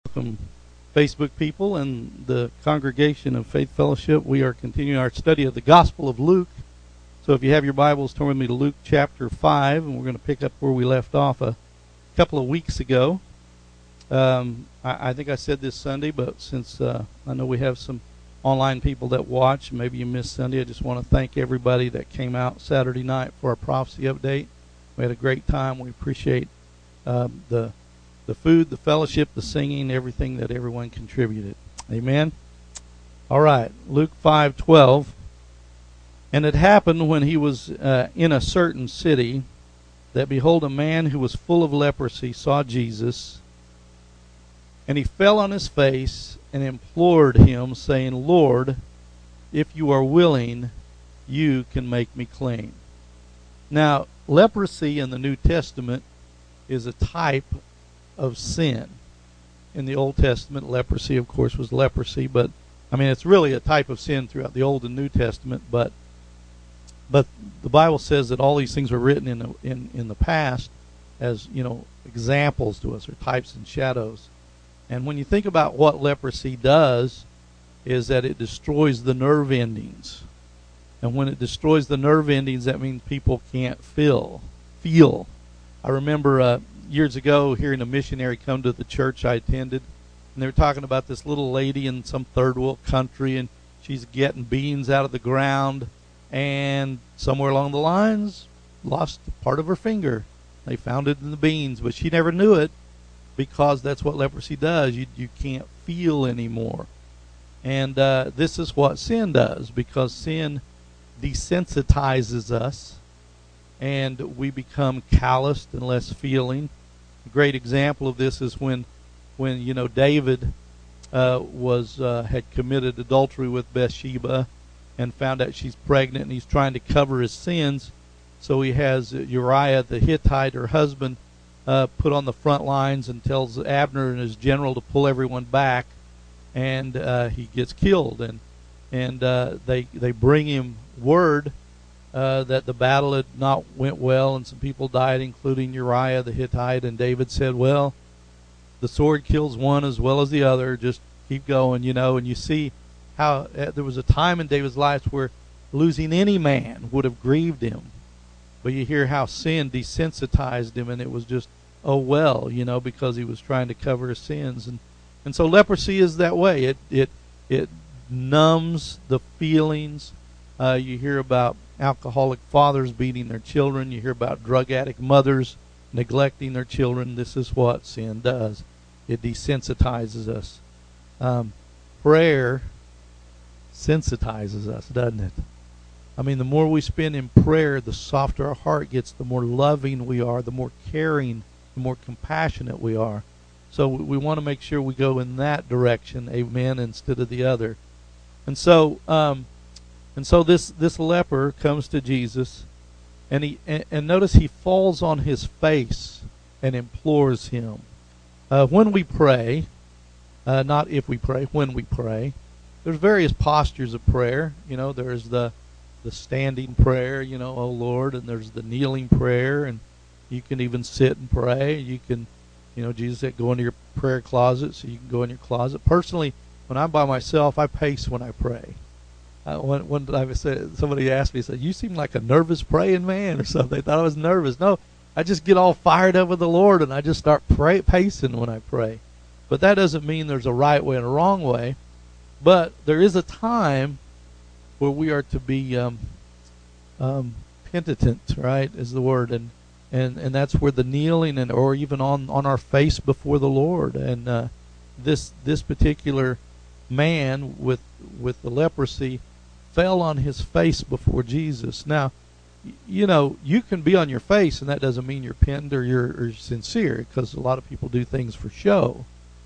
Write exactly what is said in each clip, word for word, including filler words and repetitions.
Welcome, Facebook people and the congregation of Faith Fellowship. We are continuing our study of the Gospel of Luke. So if you have your Bibles, turn with me to Luke chapter five, and we're going to pick up where we left off a couple of weeks ago. Um, I, I think I said this Sunday, but since uh, I know we have some online people that watch, maybe you missed Sunday, I just want to thank everybody that came out Saturday night for our prophecy update. We had a great time. We appreciate uh, the the food, the fellowship, the singing, everything that everyone contributed. Amen. All right, Luke five twelve. And it happened when he was uh, in a certain city that, behold, a man who was full of leprosy saw Jesus, and he fell on his face and implored him, saying, Lord, if you are willing, you can make me clean. Now, leprosy in the New Testament is a type of sin. In the Old Testament, leprosy, of course, was leprosy, but I mean, it's really a type of sin throughout the Old and New Testament. But but the Bible says that all these things were written in the, in in the past as, you know, examples to us, or types and shadows. And when you think about what leprosy does, is that it destroys the nerve endings. And when it destroys the nerve endings, that means people can't feel. Feel. I remember uh, years ago hearing a missionary come to the church I attended, and they were talking about this little lady in some third world country, and she's getting beans out of the ground, and somewhere along the lines lost part of her finger. They found it in the beans, but she never knew it, because that's what leprosy does. You you can't feel anymore. And uh, this is what sin does, because sin desensitizes us, and we become calloused and less feeling. A great example of this is when, when you know, David uh, was uh, had committed adultery with Bathsheba and found out she's pregnant, and he's trying to cover his sins. So he has Uriah the Hittite, her husband, uh, put on the front lines and tells Abner and his general to pull everyone back, and uh, he gets killed. And and uh, they they bring him word Uh, that the battle had not went well, and some people died, including Uriah the Hittite. And David said, well, the sword kills one as well as the other. Just keep going, you know. And you see how uh, there was a time in David's life where losing any man would have grieved him. But you hear how sin desensitized him, and it was just, oh, well, you know, because he was trying to cover his sins. And, and so leprosy is that way. It, it, it numbs the feelings. Uh, you hear about alcoholic fathers beating their children. You hear about drug addict mothers neglecting their children. This is what sin does. It desensitizes us. Um, prayer sensitizes us, doesn't it? I mean, the more we spend in prayer, the softer our heart gets, the more loving we are, the more caring, the more compassionate we are. So we, we want to make sure we go in that direction, amen, instead of the other. And so... Um, And so this, this leper comes to Jesus, and he and, and notice he falls on his face and implores him. Uh, when we pray, uh, not if we pray, when we pray, there's various postures of prayer. You know, there's the the standing prayer, you know, oh Lord, and there's the kneeling prayer, and you can even sit and pray. You can, you know, Jesus said, go into your prayer closet, so you can go in your closet. Personally, when I'm by myself, I pace when I pray. Uh, one, one time I said, somebody asked me, said, you seem like a nervous praying man or something. They thought I was nervous. No, I just get all fired up with the Lord, and I just start pray, pacing when I pray. But that doesn't mean there's a right way and a wrong way. But there is a time where we are to be um, um, penitent, right, is the word. And, and, and that's where the kneeling, and or even on, on our face before the Lord. And uh, this this particular man with with the leprosy fell on his face before Jesus. Now, you know, you can be on your face, and that doesn't mean you're penitent or you're, or sincere, because a lot of people do things for show.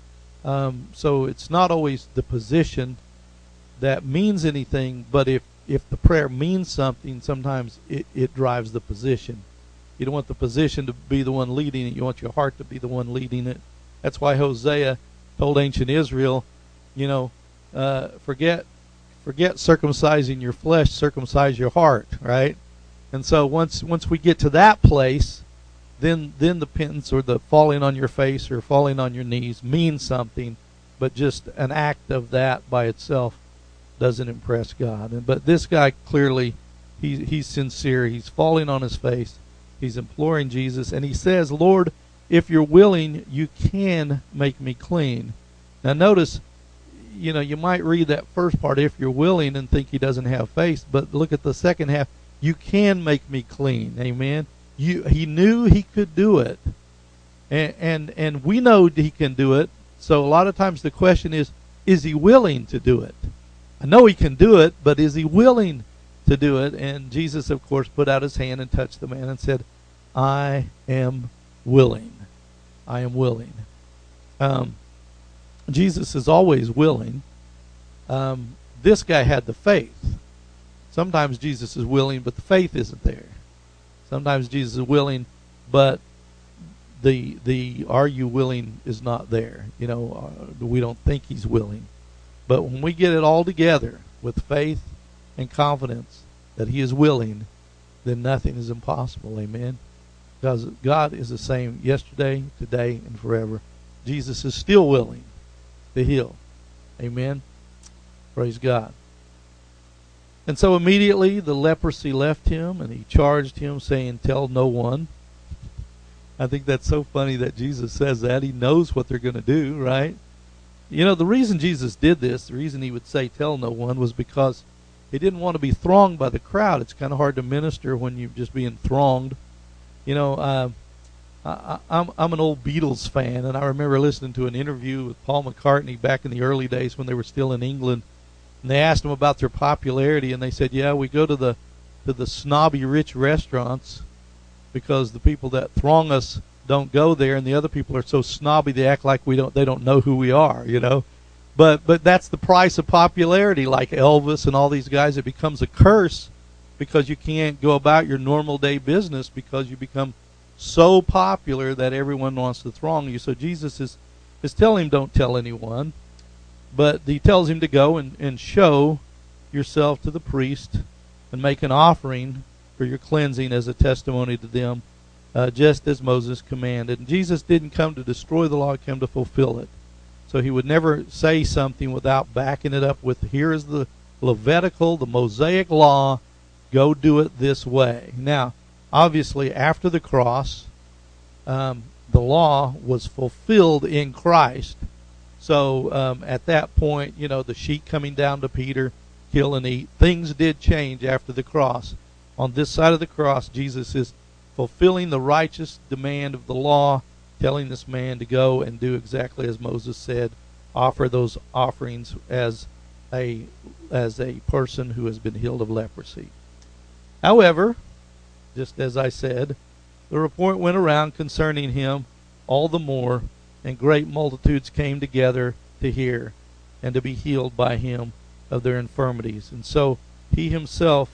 Um, so it's not always the position that means anything, but if, if the prayer means something, sometimes it, it drives the position. You don't want the position to be the one leading it. You want your heart to be the one leading it. That's why Hosea told ancient Israel, you know, uh, forget Forget circumcising your flesh, circumcise your heart, right? And so once once we get to that place, then then the penance or the falling on your face or falling on your knees means something, but just an act of that by itself doesn't impress God. And but this guy clearly, he he's sincere. He's falling on his face. He's imploring Jesus, and he says, "Lord, if you're willing, you can make me clean." Now notice, you know, you might read that first part, "if you're willing," and think he doesn't have faith, but look at the second half. You can make me clean. Amen. You, he knew he could do it, and, and and we know he can do it. So a lot of times the question is, is he willing to do it? I know he can do it, but is he willing to do it? And Jesus, of course, put out his hand and touched the man and said, "I am willing. I am willing." Um, Jesus is always willing. Um, this guy had the faith. Sometimes Jesus is willing, but the faith isn't there. Sometimes Jesus is willing, but the the "are you willing" is not there. You know, uh, we don't think he's willing. But when we get it all together with faith and confidence that he is willing, then nothing is impossible. Amen. Because God is the same yesterday, today, and forever. Jesus is still willing to heal. Amen. Praise God. And so immediately the leprosy left him, and he charged him, saying, "Tell no one." I think that's so funny that Jesus says that. He knows what they're going to do, right? You know, the reason Jesus did this, the reason he would say, "Tell no one," was because he didn't want to be thronged by the crowd. It's kind of hard to minister when you're just being thronged. You know, uh, I, I'm, I'm an old Beatles fan, and I remember listening to an interview with Paul McCartney back in the early days when they were still in England. And they asked them about their popularity, and they said, "Yeah, we go to the to the snobby rich restaurants because the people that throng us don't go there, and the other people are so snobby they act like we don't they don't know who we are, you know." But but that's the price of popularity, like Elvis and all these guys. It becomes a curse because you can't go about your normal day business because you become so popular that everyone wants to throng you. So Jesus is is telling him, don't tell anyone. But he tells him to go and, and show yourself to the priest and make an offering for your cleansing as a testimony to them, uh, just as Moses commanded. And Jesus didn't come to destroy the law, he came to fulfill it. So he would never say something without backing it up with, here is the Levitical, the Mosaic law, go do it this way. Now, obviously, after the cross, um, the law was fulfilled in Christ. So um, at that point, you know, the sheet coming down to Peter, kill and eat, things did change after the cross. On this side of the cross, Jesus is fulfilling the righteous demand of the law, telling this man to go and do exactly as Moses said, offer those offerings as a as a person who has been healed of leprosy. However, just as I said, the report went around concerning him all the more, and great multitudes came together to hear and to be healed by him of their infirmities. And so he himself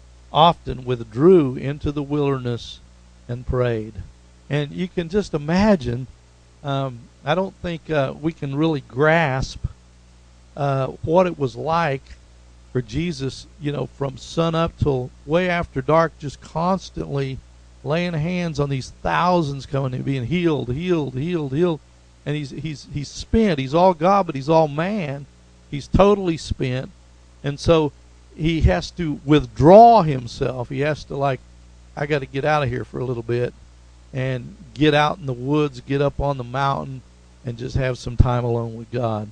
often withdrew into the wilderness and prayed. And you can just imagine, um, I don't think uh, we can really grasp uh, what it was like for Jesus, you know, from sun up till way after dark, just constantly laying hands on these thousands coming and being healed, healed, healed, healed. And he's he's he's spent. He's all God, but he's all man. He's totally spent. And so he has to withdraw himself. He has to, like, I got to get out of here for a little bit and get out in the woods, get up on the mountain, and just have some time alone with God.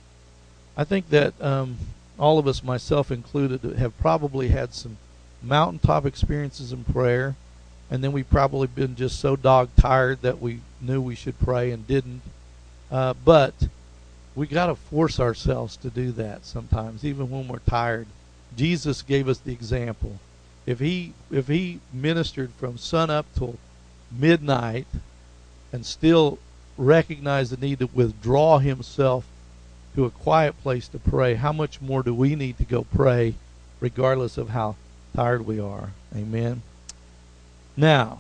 I think that um, all of us, myself included, have probably had some mountaintop experiences in prayer, and then we've probably been just so dog-tired that we knew we should pray and didn't. Uh, but we got to force ourselves to do that sometimes, even when we're tired. Jesus gave us the example. If he if he ministered from sun up till midnight and still recognized the need to withdraw himself to a quiet place to pray, how much more do we need to go pray regardless of how tired we are? Amen. Now,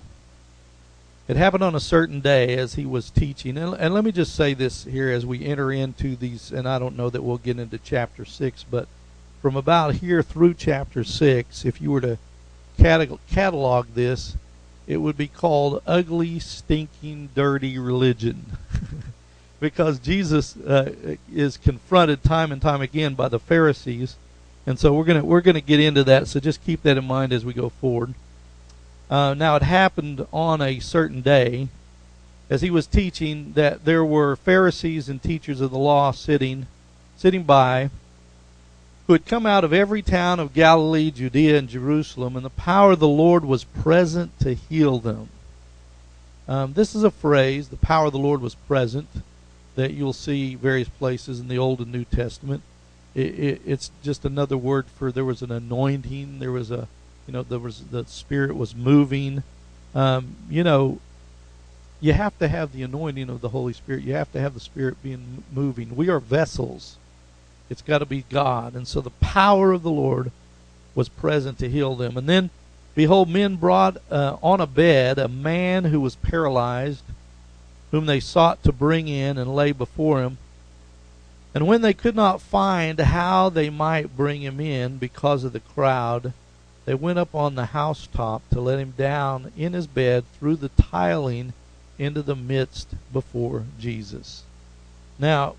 it happened on a certain day as he was teaching. And, and let me just say this here as we enter into these, and I don't know that we'll get into chapter six, but from about here through chapter six, if you were to catalog this, it would be called ugly, stinking, dirty religion. Because Jesus uh, is confronted time and time again by the Pharisees, and so we're gonna we're gonna get into that. So just keep that in mind as we go forward. Uh, now it happened on a certain day, as he was teaching, that there were Pharisees and teachers of the law sitting sitting by, who had come out of every town of Galilee, Judea, and Jerusalem, and the power of the Lord was present to heal them. Um, this is a phrase, the power of the Lord was present, that you'll see various places in the Old and New Testament. It, it, it's just another word for there was an anointing, there was a, you know, there was the Spirit was moving. Um, you know, you have to have the anointing of the Holy Spirit. You have to have the Spirit being moving. We are vessels. It's got to be God. And so the power of the Lord was present to heal them. And then, behold, men brought uh, on a bed a man who was paralyzed, whom they sought to bring in and lay before him. And when they could not find how they might bring him in because of the crowd, they went up on the housetop to let him down in his bed through the tiling into the midst before Jesus. Now,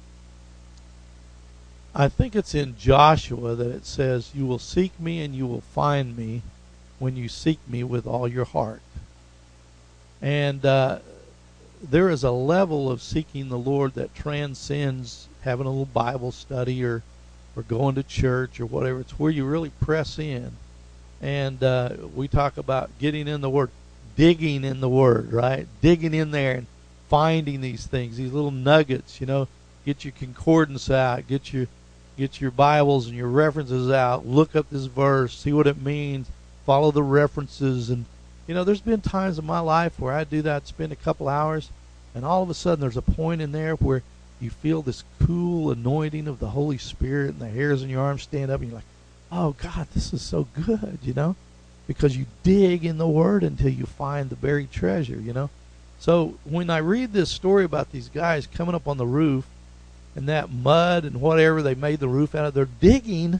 I think it's in Joshua that it says, you will seek me and you will find me when you seek me with all your heart. And uh, there is a level of seeking the Lord that transcends having a little Bible study or, or going to church or whatever. It's where you really press in. And uh, we talk about getting in the Word, digging in the Word, right? Digging in there and finding these things, these little nuggets, you know. Get your concordance out, get your Get your Bibles and your references out. Look up this verse. See what it means. Follow the references. And, you know, there's been times in my life where I do that, spend a couple hours, and all of a sudden there's a point in there where you feel this cool anointing of the Holy Spirit and the hairs on your arms stand up and you're like, oh, God, this is so good, you know, because you dig in the Word until you find the buried treasure, you know. So when I read this story about these guys coming up on the roof, and that mud and whatever they made the roof out of, they're digging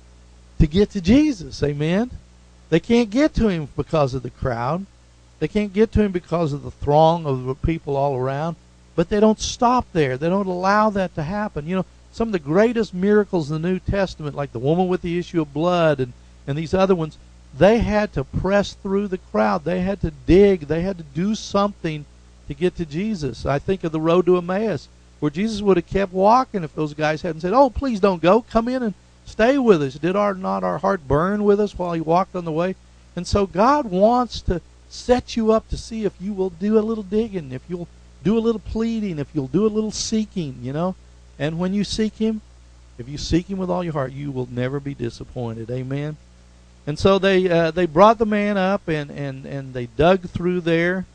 to get to Jesus. Amen? They can't get to him because of the crowd. They can't get to him because of the throng of the people all around. But they don't stop there. They don't allow that to happen. You know, some of the greatest miracles in the New Testament, like the woman with the issue of blood and, and these other ones, they had to press through the crowd. They had to dig. They had to do something to get to Jesus. I think of the road to Emmaus, where Jesus would have kept walking if those guys hadn't said, oh, please don't go. Come in and stay with us. Did our not our heart burn with us while he walked on the way? And so God wants to set you up to see if you will do a little digging, if you'll do a little pleading, if you'll do a little seeking, you know. And when you seek him, if you seek him with all your heart, you will never be disappointed. Amen. And so they uh, they brought the man up, and, and, and they dug through there.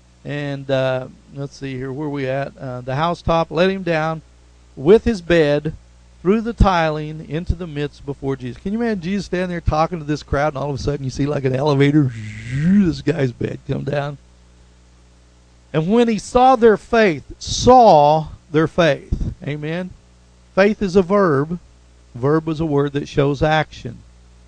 And uh, let's see here, where are we at? Uh, the housetop, let him down with his bed through the tiling into the midst before Jesus. Can you imagine Jesus standing there talking to this crowd, and all of a sudden you see like an elevator, this guy's bed come down. And when he saw their faith, saw their faith. Amen. Faith is a verb. Verb is a word that shows action.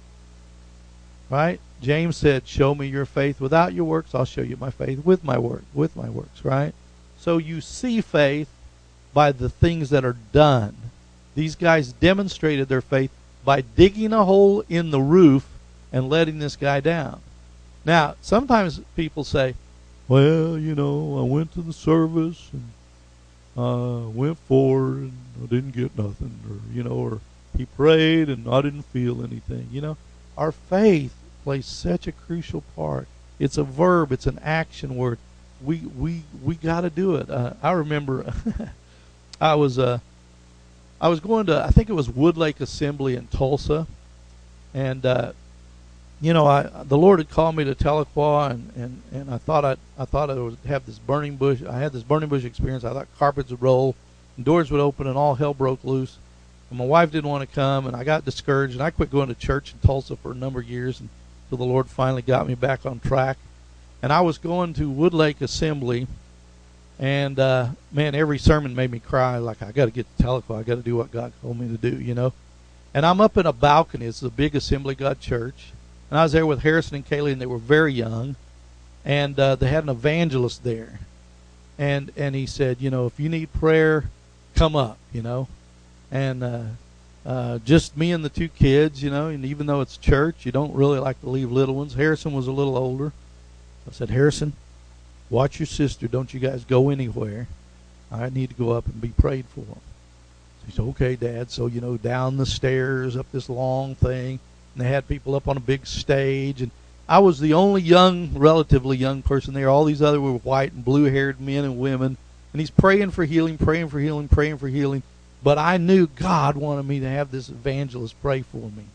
Right? James said, show me your faith without your works. I'll show you my faith with my work, with my works, right? So you see faith by the things that are done. These guys demonstrated their faith by digging a hole in the roof and letting this guy down. Now, sometimes people say, well, you know, I went to the service and uh, went forward and I didn't get nothing. Or, you know, or he prayed and I didn't feel anything. You know, our faith plays such a crucial part. It's a verb. It's an action word. We we we got to do it. Uh, I remember I was uh I was going to I think it was Woodlake Assembly in Tulsa, and uh, you know I the Lord had called me to Tahlequah, and, and, and I thought I I thought I would have this burning bush. I had this burning bush experience. I thought carpets would roll, and doors would open, and all hell broke loose. And my wife didn't want to come, and I got discouraged, and I quit going to church in Tulsa for a number of years, and until the Lord finally got me back on track. And I was going to Woodlake Assembly, and uh, man, every sermon made me cry. Like, I got to get to Tahlequah. I got to do what God told me to do, you know. And I'm up in a balcony. It's a big Assembly God church, and I was there with Harrison and Kaylee, and they were very young. and uh, they had an evangelist there, and and he said, you know, if you need prayer, come up, you know, and uh, uh, just me and the two kids, you know, and even though it's church, you don't really like to leave little ones. Harrison was a little older. I said, Harrison, watch your sister. Don't you guys go anywhere. I need to go up and be prayed for. He said, okay, Dad. So, you know, down the stairs, up this long thing, and they had people up on a big stage, and I was the only young, relatively young person there. All these other were white and blue-haired men and women, and he's praying for healing, praying for healing, praying for healing, but I knew God wanted me to have this evangelist pray for me.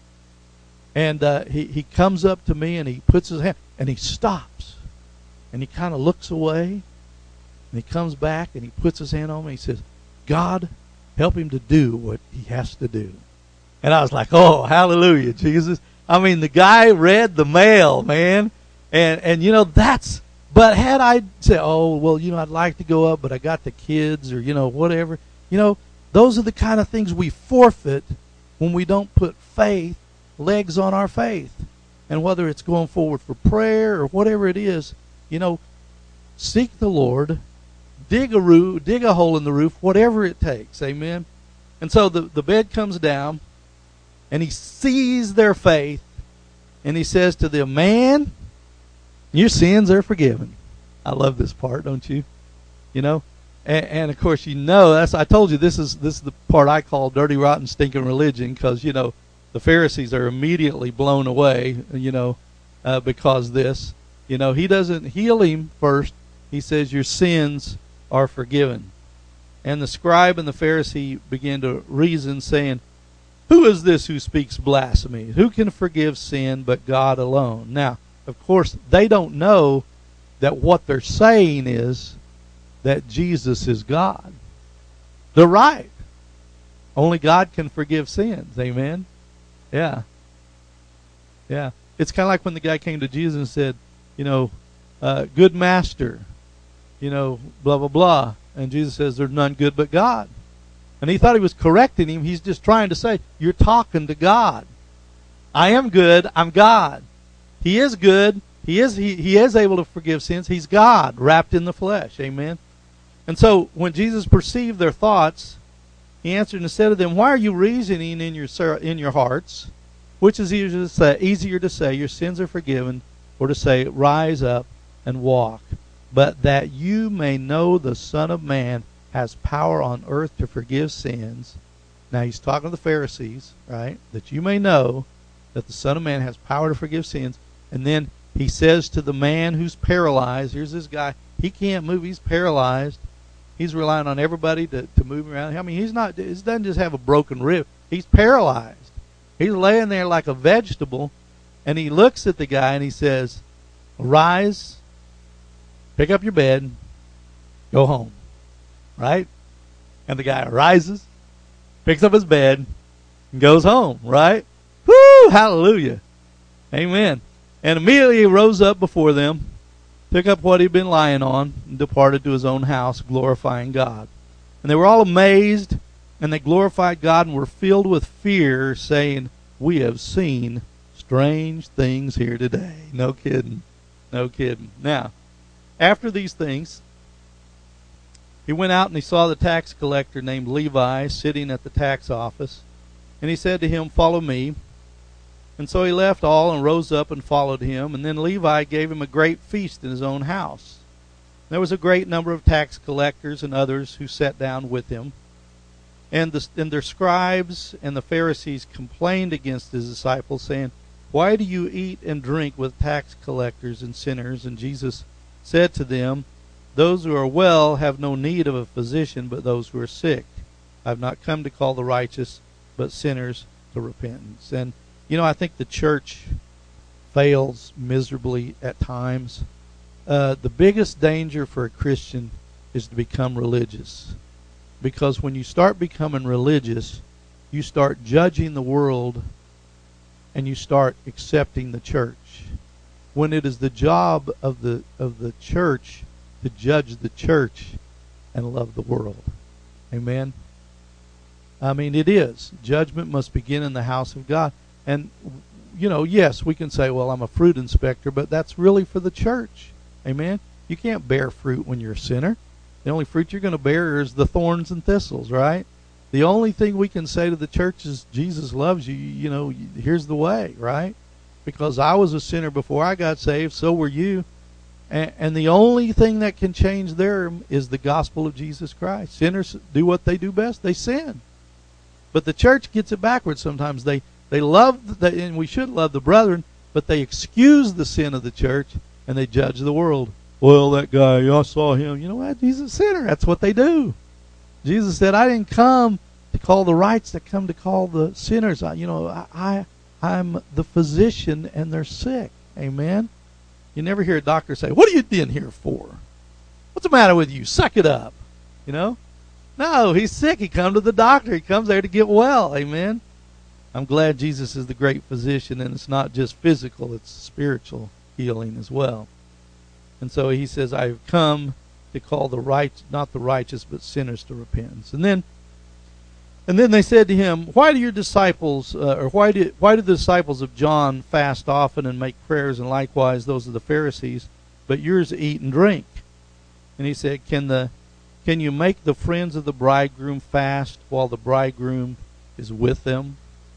And uh, he, he comes up to me, and he puts his hand, and he stops, and he kind of looks away, and he comes back, and he puts his hand on me, and he says, God, help him to do what he has to do. And I was like, oh, hallelujah, Jesus. I mean, the guy read the mail, man. And, and you know, that's, but had I said, oh, well, you know, I'd like to go up, but I got the kids or, you know, whatever. You know, those are the kind of things we forfeit when we don't put faith, legs on our faith. And whether it's going forward for prayer or whatever it is, you know, seek the Lord. Dig a roof, dig a hole in the roof, whatever it takes. Amen. And so the, the bed comes down, and he sees their faith, and he says to them, man, your sins are forgiven. I love this part, don't you? You know? And, and of course, you know, that's I told you this is this is the part I call dirty, rotten, stinking religion, because, you know, the Pharisees are immediately blown away, you know, uh, because this. You know, he doesn't heal him first. He says, your sins are forgiven. And the scribe and the Pharisee began to reason, saying, who is this who speaks blasphemy? Who can forgive sin but God alone? Now, of course, they don't know that what they're saying is that Jesus is God. They're right. Only God can forgive sins. Amen? Yeah. Yeah. It's kind of like when the guy came to Jesus and said, you know, uh, good master, you know, blah, blah, blah. And Jesus says, there's none good but God. And he thought he was correcting him. He's just trying to say, you're talking to God. I am good. I'm God. He is good. He is he, he is able to forgive sins. He's God, wrapped in the flesh. Amen. And so when Jesus perceived their thoughts, he answered and said to them, why are you reasoning in your in your hearts? Which is easier to say, easier to say, your sins are forgiven, or to say, rise up and walk. But that you may know the Son of Man has power on earth to forgive sins. Now he's talking to the Pharisees, right? That you may know that the Son of Man has power to forgive sins. And then he says to the man who's paralyzed, here's this guy, he can't move, he's paralyzed. He's relying on everybody to, to move him around. I mean, he's not, he doesn't just have a broken rib. He's paralyzed. He's laying there like a vegetable, and he looks at the guy and he says, arise, pick up your bed, go home. Right? And the guy arises, picks up his bed, and goes home. Right? Woo! Hallelujah. Amen. And immediately he rose up before them, took up what he'd been lying on, and departed to his own house, glorifying God. And they were all amazed, and they glorified God and were filled with fear, saying, we have seen strange things here today. No kidding. No kidding. Now, after these things, he went out and he saw the tax collector named Levi sitting at the tax office. And he said to him, follow me. And so he left all and rose up and followed him. And then Levi gave him a great feast in his own house. There was a great number of tax collectors and others who sat down with him. And, the, and their scribes and the Pharisees complained against his disciples, saying, why do you eat and drink with tax collectors and sinners? And Jesus said to them, those who are well have no need of a physician, but those who are sick. I have not come to call the righteous, but sinners to repentance. And, you know, I think the church fails miserably at times. Uh, the biggest danger for a Christian is to become religious. Because when you start becoming religious, you start judging the world and you start accepting the church. When it is the job of the of the church to judge the church and love the world. Amen? I mean, it is. Judgment must begin in the house of God. And, you know, yes, we can say, well, I'm a fruit inspector, but that's really for the church. Amen? You can't bear fruit when you're a sinner. The only fruit you're going to bear is the thorns and thistles, right? The only thing we can say to the church is Jesus loves you. You know, here's the way, right? Because I was a sinner before I got saved, so were you. And, and the only thing that can change there is the gospel of Jesus Christ. Sinners do what they do best. They sin. But the church gets it backwards sometimes. They they love, the, and we should love the brethren, but they excuse the sin of the church, and they judge the world. Well, that guy, I saw him. You know what? He's a sinner. That's what they do. Jesus said, I didn't come to call the righteous, I come to call the sinners. I, you know, I, I, I'm the physician, and they're sick. Amen? You never hear a doctor say, what are you in here for? What's the matter with you? Suck it up. You know? No, he's sick. He comes to the doctor. He comes there to get well. Amen? I'm glad Jesus is the great physician, and it's not just physical, it's spiritual healing as well. And so he says, I've come to call the right, not the righteous, but sinners to repentance. And then and then they said to him, why do your disciples, uh, or why do, why do the disciples of John fast often and make prayers, and likewise those of the Pharisees, but yours eat and drink? And he said, Can the can you make the friends of the bridegroom fast while the bridegroom is with them?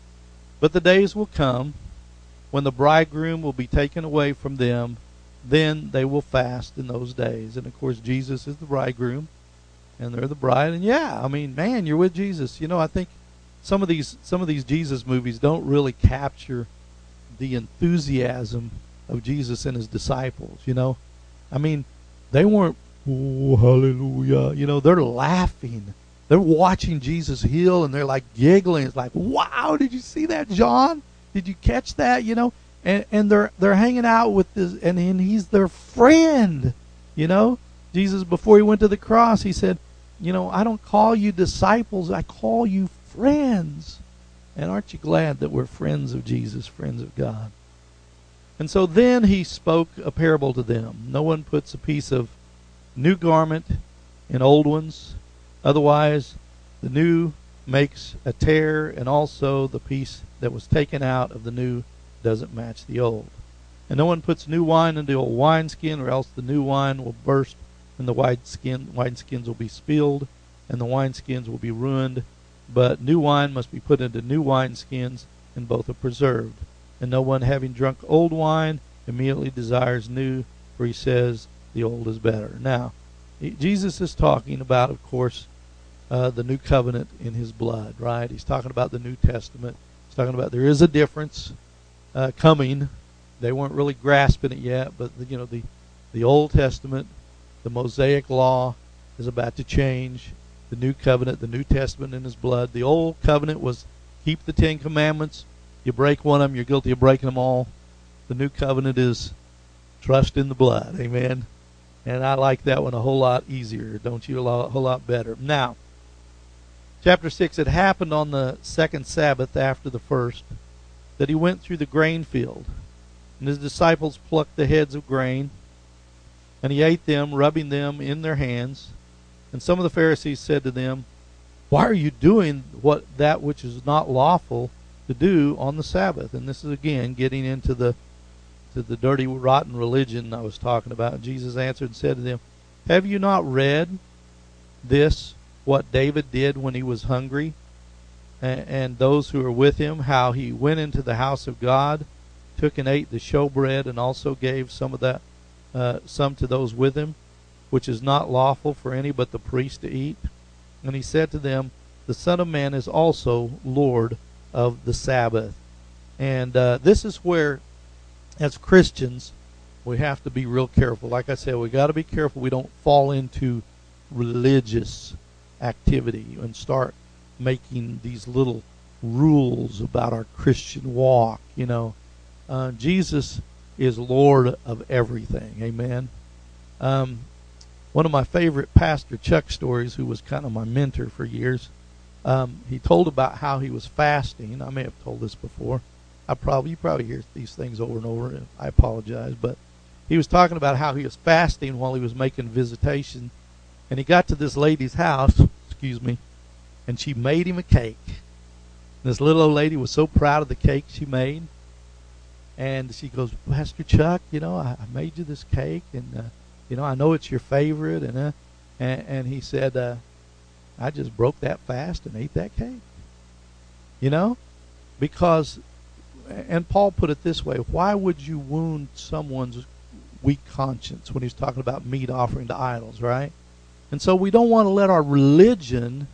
But the days will come when the bridegroom will be taken away from them, then they will fast in those days. And of course, Jesus is the bridegroom, and they're the bride. And yeah, I mean, man, you're with Jesus. You know, I think some of these some of these Jesus movies don't really capture the enthusiasm of Jesus and his disciples. You know, I mean, they weren't, oh, hallelujah. You know, they're laughing. They're watching Jesus heal, and they're like giggling. It's like, wow, did you see that, John? Did you catch that? You know, and and they're they're hanging out with this, and, and he's their friend. You know, Jesus, before he went to the cross, he said, you know, I don't call you disciples, I call you friends. And aren't you glad that we're friends of Jesus, friends of God? And so then he spoke a parable to them. No one puts a piece of new garment in old ones. Otherwise, the new makes a tear, and also the piece that was taken out of the new doesn't match the old. And no one puts new wine into old wineskin, or else the new wine will burst, and the wineskin, wineskins will be spilled, and the wineskins will be ruined. But new wine must be put into new wineskins, and both are preserved. And no one, having drunk old wine, immediately desires new, for he says the old is better. Now, Jesus is talking about, of course, uh, the new covenant in his blood, right? He's talking about the New Testament. He's talking about there is a difference uh, coming. They weren't really grasping it yet, but the, you know, the the Old Testament, the Mosaic law, is about to change. The new covenant, the New Testament in his blood. The old covenant was keep the Ten Commandments. You break one of them, you're guilty of breaking them all. The new covenant is trust in the blood. Amen. And I like that one a whole lot easier, don't you? A, lot, a whole lot better. Now, chapter six, it happened on the second Sabbath after the first that he went through the grain field. And his disciples plucked the heads of grain, and he ate them, rubbing them in their hands. And some of the Pharisees said to them, why are you doing what that which is not lawful to do on the Sabbath? And this is again getting into the to the dirty, rotten religion I was talking about. And Jesus answered and said to them, have you not read this, what David did when he was hungry, and, and those who were with him, how he went into the house of God, took and ate the showbread, and also gave some of that, uh, some to those with him, which is not lawful for any but the priest to eat? And he said to them, the Son of Man is also Lord of the Sabbath. And uh, this is where, as Christians, we have to be real careful. Like I said, we got to be careful we don't fall into religious activity and start making these little rules about our Christian walk. You know, uh, Jesus is Lord of everything. Amen. Um, one of my favorite Pastor Chuck stories, who was kind of my mentor for years, um, he told about how he was fasting. I may have told this before. I probably you probably hear these things over and over. I apologize, but he was talking about how he was fasting while he was making visitation, and he got to this lady's house, excuse me, and she made him a cake. And this little old lady was so proud of the cake she made. And she goes, Pastor Chuck, you know, I, I made you this cake, and uh, you know, I know it's your favorite, and uh, and, and he said, uh, I just broke that fast and ate that cake. You know, because, and Paul put it this way: why would you wound someone's weak conscience when he's talking about meat offering to idols, right? And so we don't want to let our religion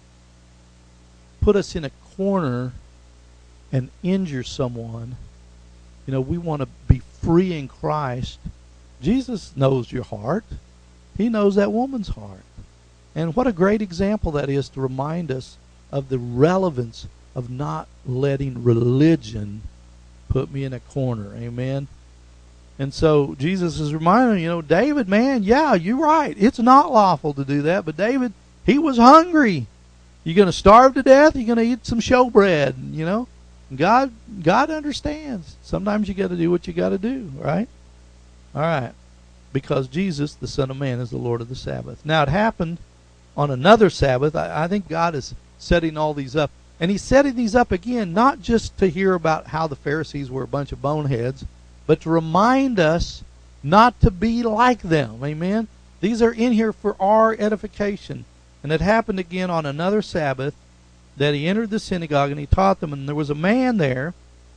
put us in a corner and injure someone. You know, we want to be free in Christ. Jesus knows your heart. He knows that woman's heart. And what a great example that is to remind us of the relevance of not letting religion put me in a corner. Amen. And so Jesus is reminding, you know, David, man, yeah, you're right. It's not lawful to do that. But David, he was hungry. You're going to starve to death? You're going to eat some showbread, you know? God God understands. Sometimes you got to do what you got to do, right? All right. Because Jesus, the Son of Man, is the Lord of the Sabbath. Now, it happened on another Sabbath. I, I think God is setting all these up. And he's setting these up again, not just to hear about how the Pharisees were a bunch of boneheads, but to remind us not to be like them. Amen? These are in here for our edification. And it happened again on another Sabbath that he entered the synagogue and he taught them. And there was a man there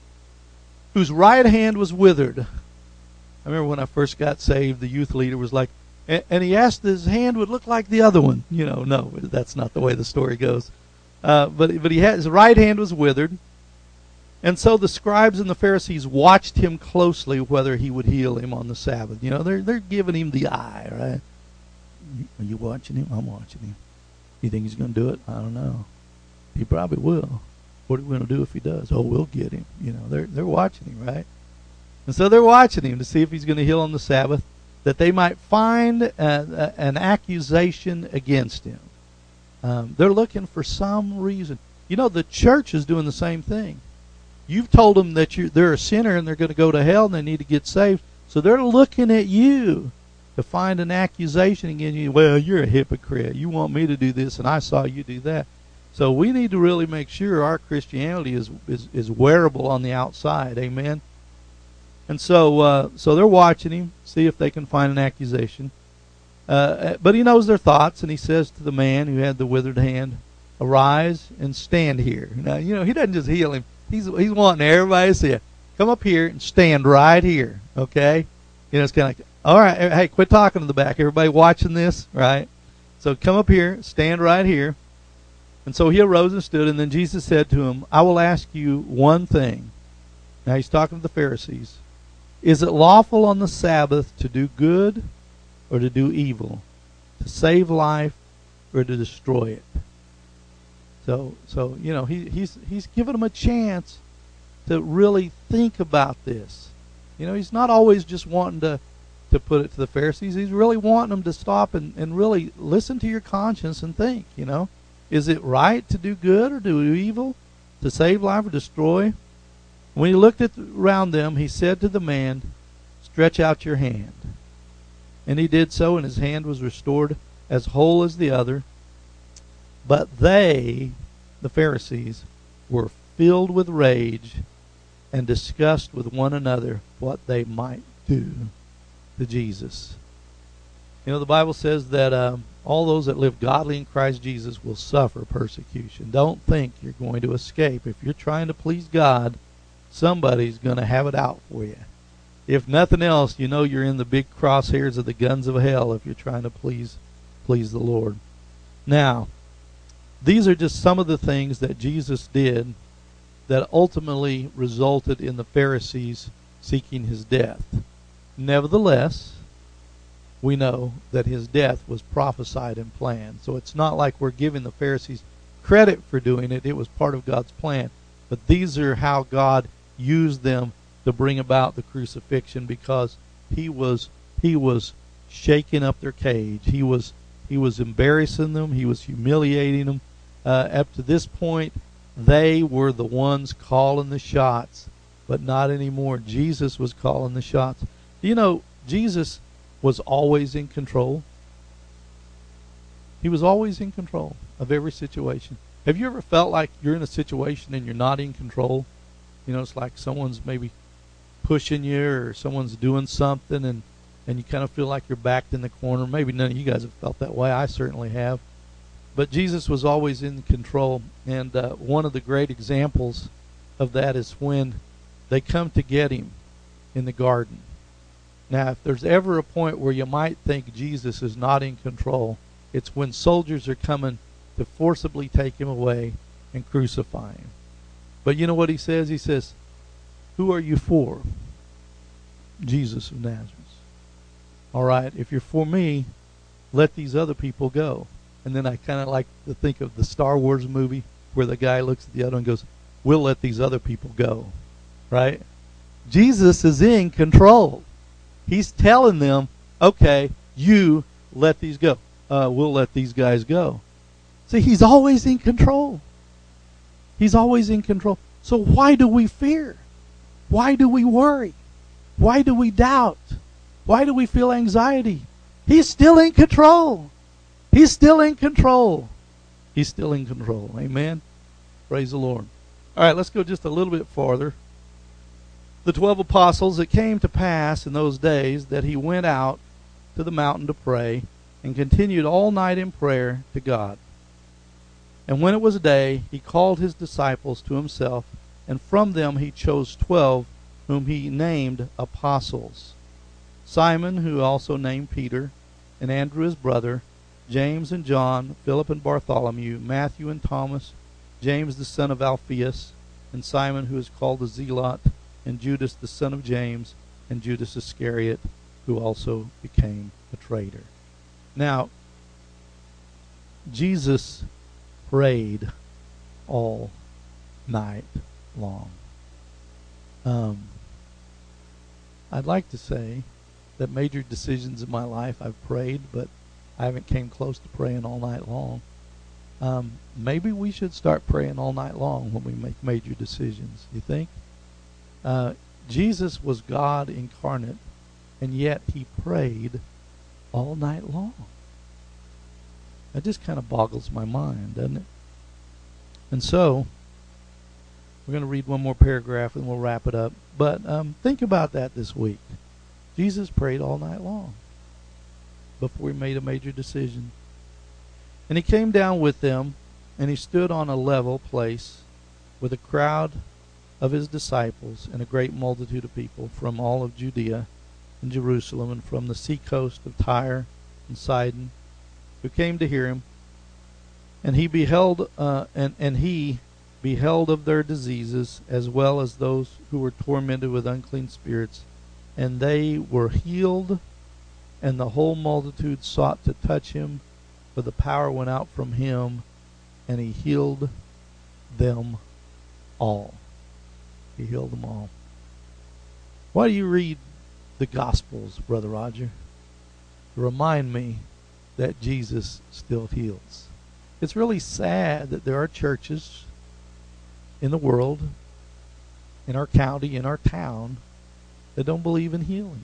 whose right hand was withered. I remember when I first got saved, the youth leader was like, and, and he asked if his hand would look like the other one. You know, no, that's not the way the story goes. Uh, but but he had, his right hand was withered. And so the scribes and the Pharisees watched him closely whether he would heal him on the Sabbath. You know, they're they're giving him the eye, right? Are you watching him? I'm watching him. You think he's going to do it? I don't know. He probably will. What are we going to do if he does? Oh, we'll get him. You know, they're they're watching him, right? And so they're watching him to see if he's going to heal on the Sabbath, that they might find a, a, an accusation against him. Um, they're looking for some reason. You know, the church is doing the same thing. You've told them that you're, they're a sinner and they're going to go to hell and they need to get saved. So they're looking at you to find an accusation against you. Well, you're a hypocrite. You want me to do this and I saw you do that. So we need to really make sure our Christianity is is, is wearable on the outside. Amen. And so uh, so they're watching him, see if they can find an accusation. Uh, but he knows their thoughts, and he says to the man who had the withered hand, "Arise and stand here." Now, you know, he doesn't just heal him. He's he's wanting everybody to see it. Come up here and stand right here, okay? You know, it's kind of like, all right, hey, quit talking to the back. Everybody watching this, right? So come up here, stand right here. And so he arose and stood, and then Jesus said to him, "I will ask you one thing." Now he's talking to the Pharisees. "Is it lawful on the Sabbath to do good or to do evil, to save life or to destroy it?" So, so you know, he, he's he's giving them a chance to really think about this. You know, he's not always just wanting to, to put it to the Pharisees. He's really wanting them to stop and, and really listen to your conscience and think, you know. Is it right to do good or do evil, to save life or destroy? When he looked at around them, he said to the man, "Stretch out your hand." And he did so, and his hand was restored as whole as the other. But they, the Pharisees, were filled with rage and discussed with one another what they might do to Jesus. You know, the Bible says that um, all those that live godly in Christ Jesus will suffer persecution. Don't think you're going to escape. If you're trying to please God, somebody's going to have it out for you. If nothing else, you know you're in the big crosshairs of the guns of hell if you're trying to please please the Lord. Now, these are just some of the things that Jesus did that ultimately resulted in the Pharisees seeking his death. Nevertheless, we know that his death was prophesied and planned. So it's not like we're giving the Pharisees credit for doing it. It was part of God's plan. But these are how God used them to bring about the crucifixion, because he was he was shaking up their cage. He was he was embarrassing them. He was humiliating them. Uh, up to this point, they were the ones calling the shots, but not anymore. Jesus was calling the shots. You know, Jesus was always in control. He was always in control of every situation. Have you ever felt like you're in a situation and you're not in control? You know, it's like someone's maybe pushing you or someone's doing something and, and you kind of feel like you're backed in the corner. Maybe none of you guys have felt that way. I certainly have. But Jesus was always in control. And uh, one of the great examples of that is when they come to get him in the garden. Now, if there's ever a point where you might think Jesus is not in control, it's when soldiers are coming to forcibly take him away and crucify him. But you know what he says? He says, "Who are you for?" Jesus of Nazareth. All right, if you're for me, let these other people go. And then I kind of like to think of the Star Wars movie where the guy looks at the other and goes, "We'll let these other people go." Right? Jesus is in control. He's telling them, okay, you let these go. Uh, we'll let these guys go. See, he's always in control. He's always in control. So why do we fear? Why do we worry? Why do we doubt? Why do we feel anxiety? He's still in control. He's still in control. He's still in control. Amen? Praise the Lord. All right, let's go just a little bit farther. The twelve apostles, it came to pass in those days that he went out to the mountain to pray and continued all night in prayer to God. And when it was day, he called his disciples to himself, and from them he chose twelve, whom he named apostles. Simon, who also named Peter, and Andrew his brother, James and John, Philip and Bartholomew, Matthew and Thomas, James the son of Alphaeus, and Simon who is called the Zealot, and Judas the son of James, and Judas Iscariot, who also became a traitor. Now, Jesus prayed all night long. Um, I'd like to say that major decisions in my life I've prayed, but I haven't came close to praying all night long. Um, maybe we should start praying all night long when we make major decisions. You think? Uh, Jesus was God incarnate, and yet he prayed all night long. That just kind of boggles my mind, doesn't it? And so, we're going to read one more paragraph and we'll wrap it up. But um, think about that this week. Jesus prayed all night long before he made a major decision. And he came down with them, and he stood on a level place with a crowd of his disciples and a great multitude of people from all of Judea and Jerusalem and from the seacoast of Tyre and Sidon, who came to hear him. And he beheld, uh, and and he beheld of their diseases, as well as those who were tormented with unclean spirits, and they were healed. And the whole multitude sought to touch him, for the power went out from him, and he healed them all. He healed them all. Why do you read the Gospels, Brother Roger? To remind me that Jesus still heals. It's really sad that there are churches in the world, in our county, in our town, that don't believe in healing.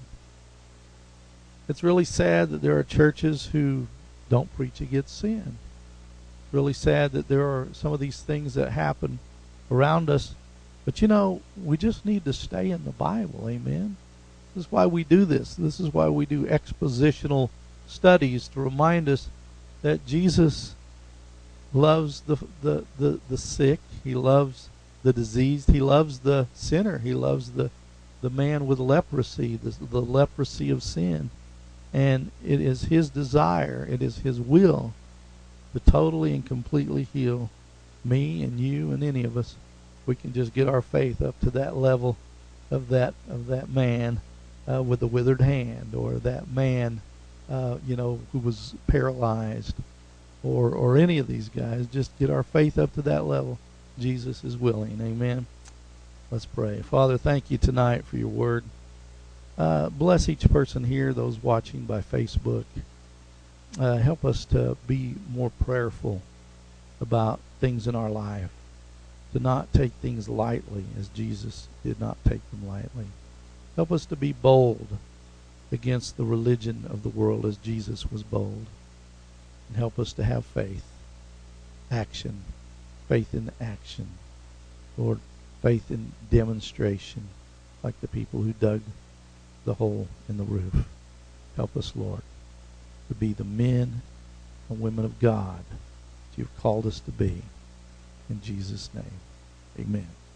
It's really sad that there are churches who don't preach against sin. It's really sad that there are some of these things that happen around us. But you know, we just need to stay in the Bible, amen? This is why we do this. This is why we do expositional studies, to remind us that Jesus loves the, the, the, the sick. He loves the diseased. He loves the sinner. He loves the, the man with leprosy, the, the leprosy of sin. And it is his desire, it is his will to totally and completely heal me and you and any of us. We can just get our faith up to that level of that of that man uh, with the withered hand, or that man, uh, you know, who was paralyzed, or or any of these guys. Just get our faith up to that level. Jesus is willing. Amen. Let's pray. Father, thank you tonight for your word. Uh, bless each person here, those watching by Facebook. Uh, help us to be more prayerful about things in our life, to not take things lightly as Jesus did not take them lightly. Help us to be bold against the religion of the world as Jesus was bold. And help us to have faith, action, faith in action. Lord, faith in demonstration. like the people who dug the hole in the roof. Help us, Lord, to be the men and women of God that you've called us to be. In Jesus' name, amen.